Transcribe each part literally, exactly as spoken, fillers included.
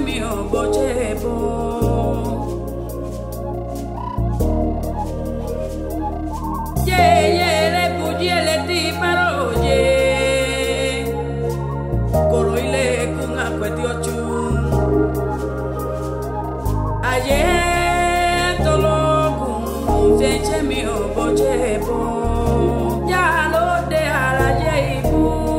mio bochebo ye ye le buje le ti paro ye koro ile kunga kweti ochu aye tolo kun feche mio bochebo ya lo de ala ye ibu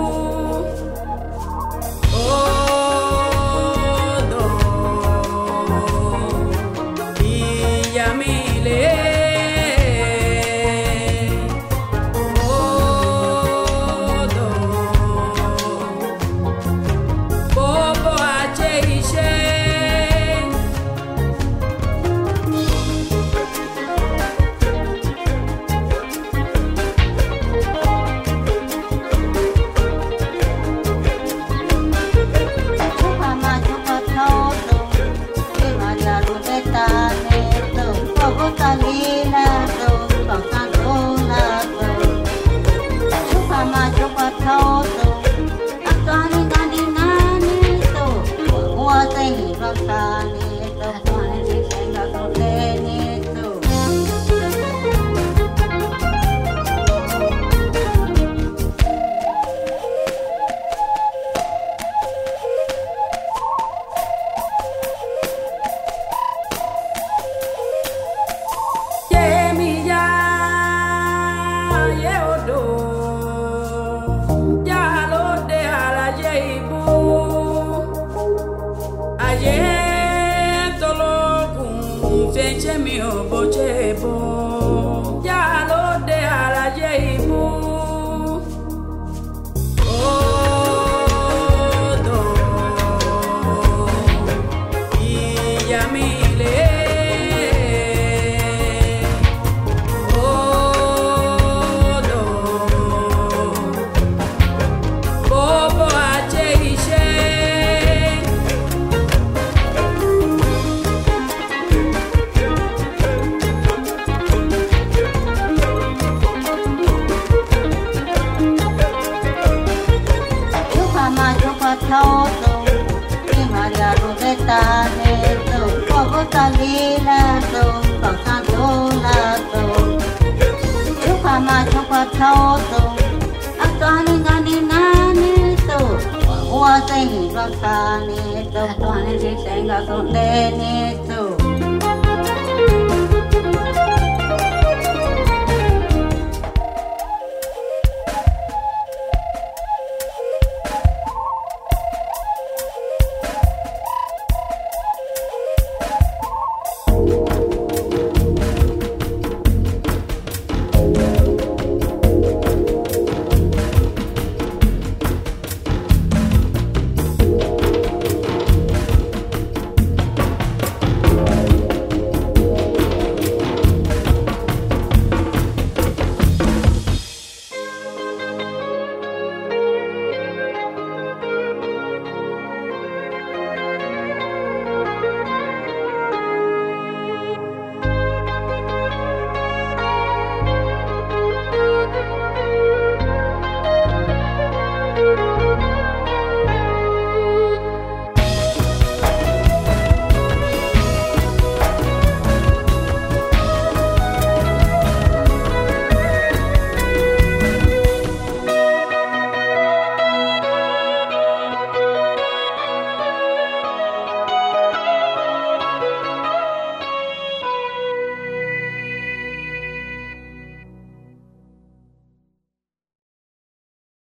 feche mio bochebo ya lo de ala ye ibu oh do iya mile oh do bobo ache ishe thâu tu khi mà nhà tu để ta nè tu có có ta đi là tu có ta tu là tu lúc mà cho qua thâu tu ăn toàn đi ngan đi na nè tu qua tay vào ta nè tu toàn đi sẽ gặp tu nè nè tu